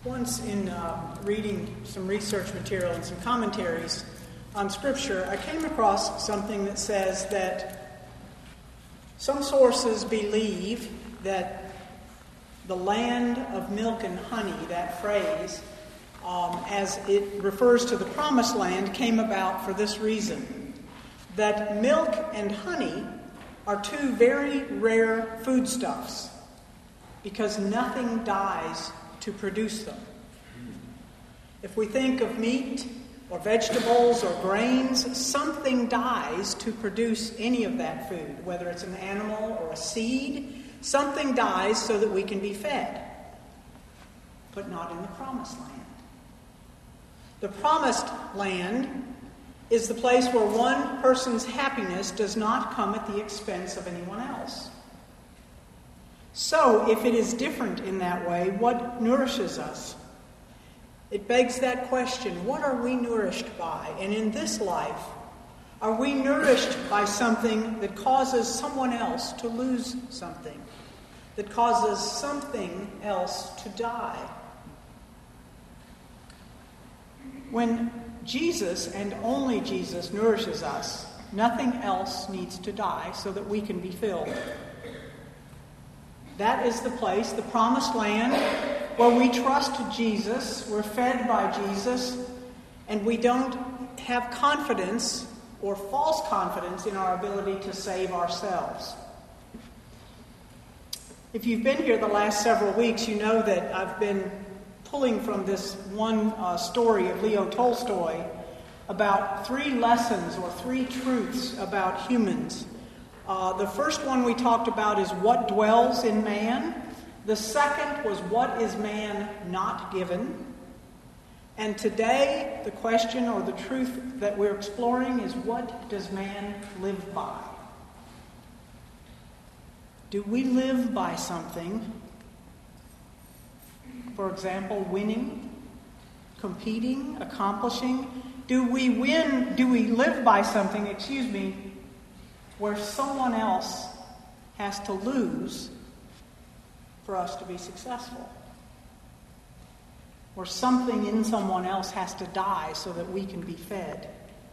Once in reading some research material and some commentaries on Scripture, I came across something that says that some sources believe that the land of milk and honey, that phrase, as it refers to the promised land, came about for this reason, that milk and honey are two very rare foodstuffs because nothing dies to produce them. If we think of meat or vegetables or grains, something dies to produce any of that food, whether it's an animal or a seed. Something dies so that we can be fed, but not in the promised land. The promised land is the place where one person's happiness does not come at the expense of anyone else. So, if it is different in that way, what nourishes us? It begs that question, what are we nourished by? And in this life, are we nourished by something that causes someone else to lose something? That causes something else to die? When Jesus and only Jesus nourishes us, nothing else needs to die so that we can be filled. That is the place, the promised land, where we trust Jesus, we're fed by Jesus, and we don't have confidence or false confidence in our ability to save ourselves. If you've been here the last several weeks, you know that I've been pulling from this one story of Leo Tolstoy about 3 lessons or 3 truths about humans. The first one we talked about is what dwells in man. The second was what is man not given. And today, the question or the truth that we're exploring is what does man live by? Do we live by something? For example, winning, competing, accomplishing. Do we live by something, where someone else has to lose for us to be successful? Or something in someone else has to die so that we can be fed?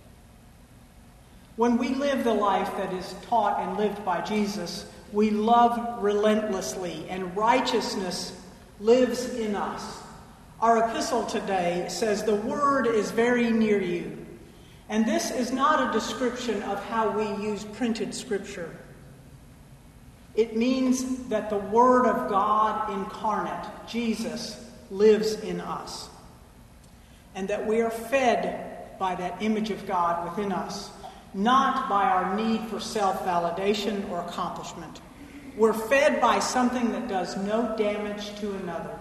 When we live the life that is taught and lived by Jesus, we love relentlessly, and righteousness lives in us. Our epistle today says the word is very near you. And this is not a description of how we use printed scripture. It means that the Word of God incarnate, Jesus, lives in us. And that we are fed by that image of God within us, not by our need for self-validation or accomplishment. We're fed by something that does no damage to another.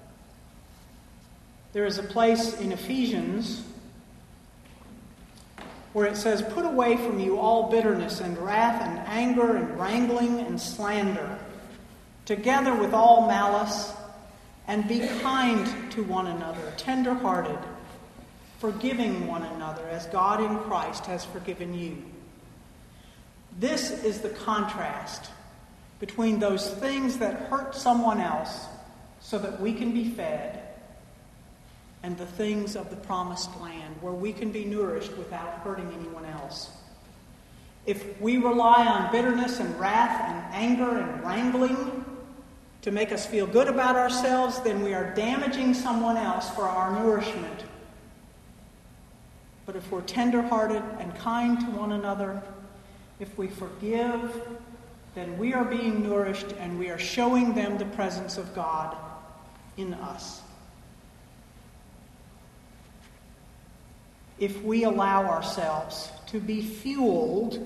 There is a place in Ephesians where it says, put away from you all bitterness and wrath and anger and wrangling and slander, together with all malice, and be kind to one another, tender-hearted, forgiving one another as God in Christ has forgiven you. This is the contrast between those things that hurt someone else so that we can be fed, and the things of the promised land where we can be nourished without hurting anyone else. If we rely on bitterness and wrath and anger and wrangling to make us feel good about ourselves, then we are damaging someone else for our nourishment. But if we're tender-hearted and kind to one another, if we forgive, then we are being nourished and we are showing them the presence of God in us. If we allow ourselves to be fueled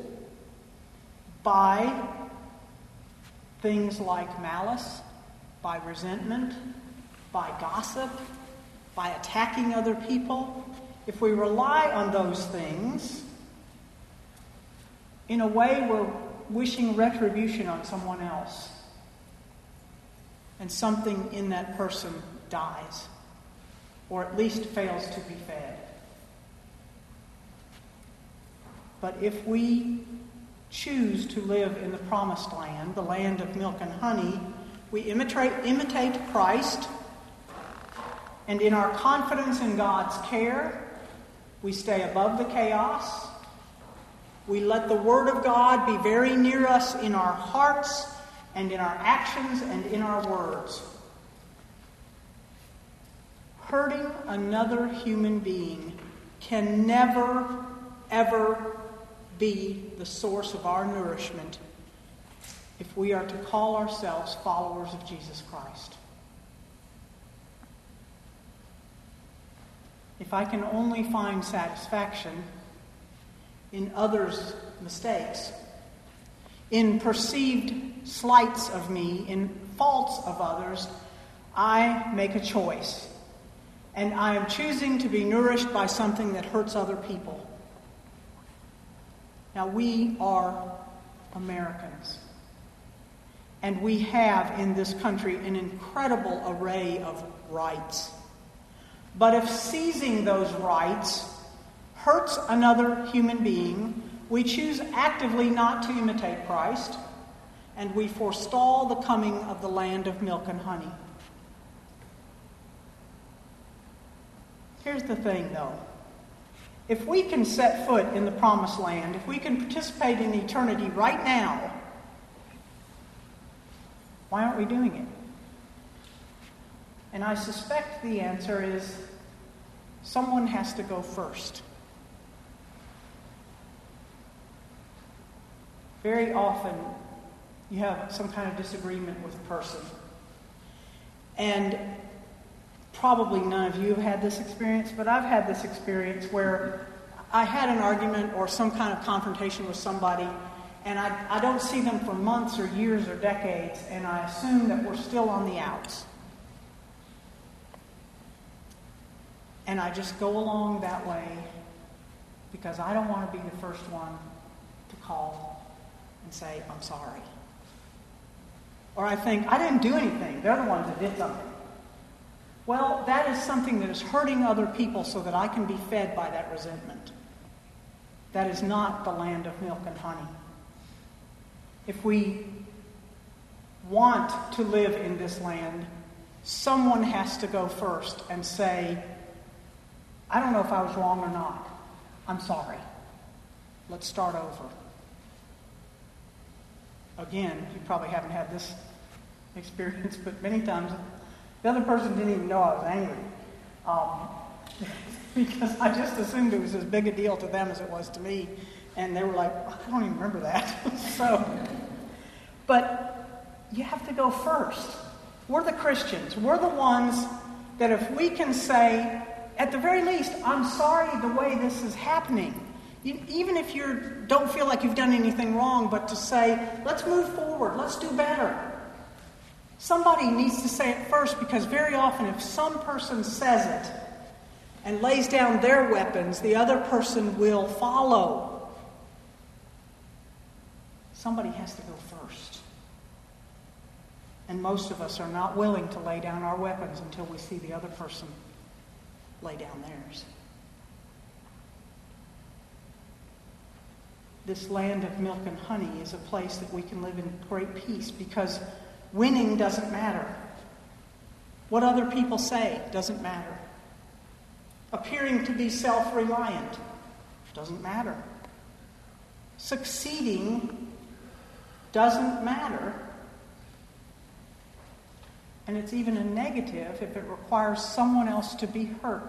by things like malice, by resentment, by gossip, by attacking other people, if we rely on those things, in a way we're wishing retribution on someone else, and something in that person dies, or at least fails to be fed. But if we choose to live in the promised land, the land of milk and honey, we imitate Christ, And in our confidence in God's care, we stay above the chaos. We let the Word of God be very near us in our hearts and in our actions and in our words. Hurting another human being can never, ever be the source of our nourishment if we are to call ourselves followers of Jesus Christ. If I can only find satisfaction in others' mistakes, in perceived slights of me, in faults of others, I make a choice. And I am choosing to be nourished by something that hurts other people. Now, we are Americans. And we have in this country an incredible array of rights. But if seizing those rights hurts another human being, we choose actively not to imitate Christ, and we forestall the coming of the land of milk and honey. Here's the thing, though. If we can set foot in the promised land, if we can participate in eternity right now, why aren't we doing it? And I suspect the answer is someone has to go first. Very often, you have some kind of disagreement with a person. And probably none of you have had this experience, but I've had this experience where I had an argument or some kind of confrontation with somebody, and I don't see them for months or years or decades, and I assume that we're still on the outs. And I just go along that way because I don't want to be the first one to call and say, I'm sorry. Or I think, I didn't do anything. They're the ones that did something. Well, that is something that is hurting other people so that I can be fed by that resentment. That is not the land of milk and honey. If we want to live in this land, someone has to go first and say, I don't know if I was wrong or not. I'm sorry. Let's start over. Again, you probably haven't had this experience, but many times the other person didn't even know I was angry. Because I just assumed it was as big a deal to them as it was to me. And they were like, I don't even remember that. But you have to go first. We're the Christians. We're the ones that if we can say, at the very least, I'm sorry the way this is happening. Even if you don't feel like you've done anything wrong, but to say, let's move forward, let's do better. Somebody needs to say it first, because very often if some person says it and lays down their weapons, the other person will follow. Somebody has to go first. And most of us are not willing to lay down our weapons until we see the other person lay down theirs. This land of milk and honey is a place that we can live in great peace, because winning doesn't matter. What other people say doesn't matter. Appearing to be self-reliant doesn't matter. Succeeding doesn't matter. And it's even a negative if it requires someone else to be hurt.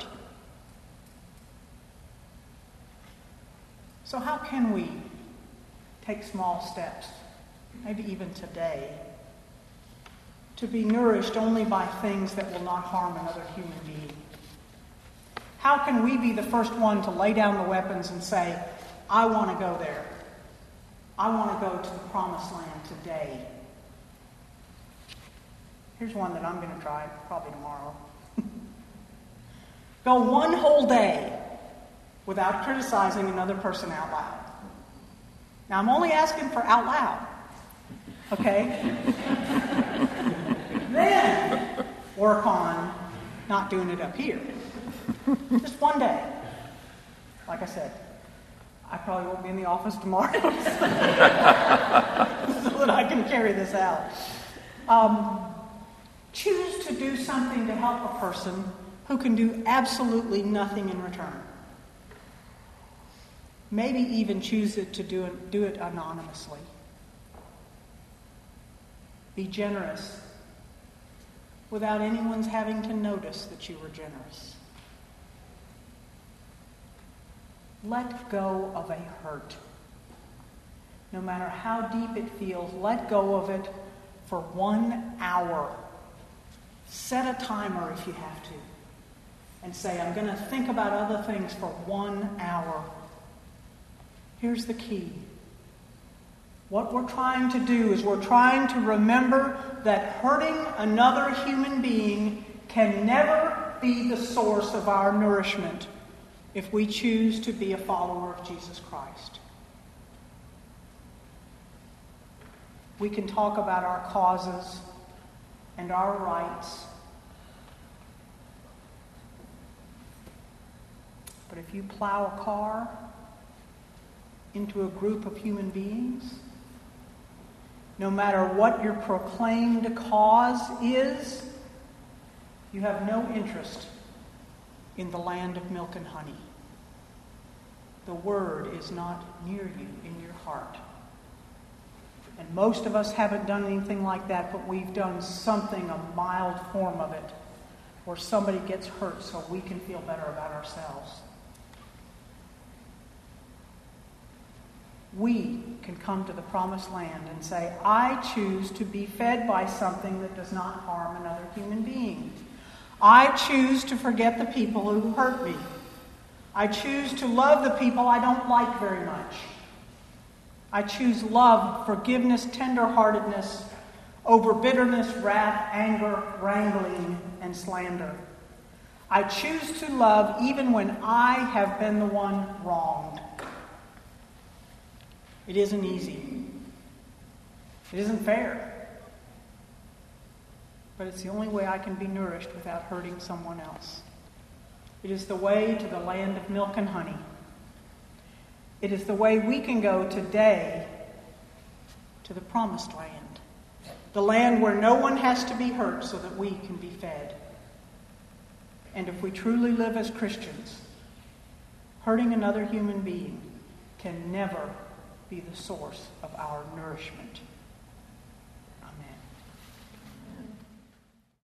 So how can we take small steps, maybe even today, to be nourished only by things that will not harm another human being? How can we be the first one to lay down the weapons and say, I want to go there. I want to go to the promised land today. Here's one that I'm going to try probably tomorrow. Go one whole day without criticizing another person out loud. Now, I'm only asking for out loud. Okay? Then work on not doing it up here. Just one day. Like I said, I probably won't be in the office tomorrow so that I can carry this out. Choose to do something to help a person who can do absolutely nothing in return. Maybe even choose to do it anonymously. Be generous without anyone's having to notice that you were generous. Let go of a hurt. No matter how deep it feels, let go of it for 1 hour. Set a timer if you have to. And say, I'm going to think about other things for 1 hour. Here's the key. What we're trying to do is we're trying to remember that hurting another human being can never be the source of our nourishment if we choose to be a follower of Jesus Christ. We can talk about our causes and our rights, but if you plow a car into a group of human beings, no matter what your proclaimed cause is, you have no interest in the land of milk and honey. The word is not near you in your heart. And most of us haven't done anything like that, but we've done something, a mild form of it, where somebody gets hurt so we can feel better about ourselves. We can come to the promised land and say, I choose to be fed by something that does not harm another human being. I choose to forget the people who hurt me. I choose to love the people I don't like very much. I choose love, forgiveness, tenderheartedness over bitterness, wrath, anger, wrangling, and slander. I choose to love even when I have been the one wronged. It isn't easy. It isn't fair. But it's the only way I can be nourished without hurting someone else. It is the way to the land of milk and honey. It is the way we can go today to the promised land. The land where no one has to be hurt so that we can be fed. And if we truly live as Christians, hurting another human being can never be the source of our nourishment.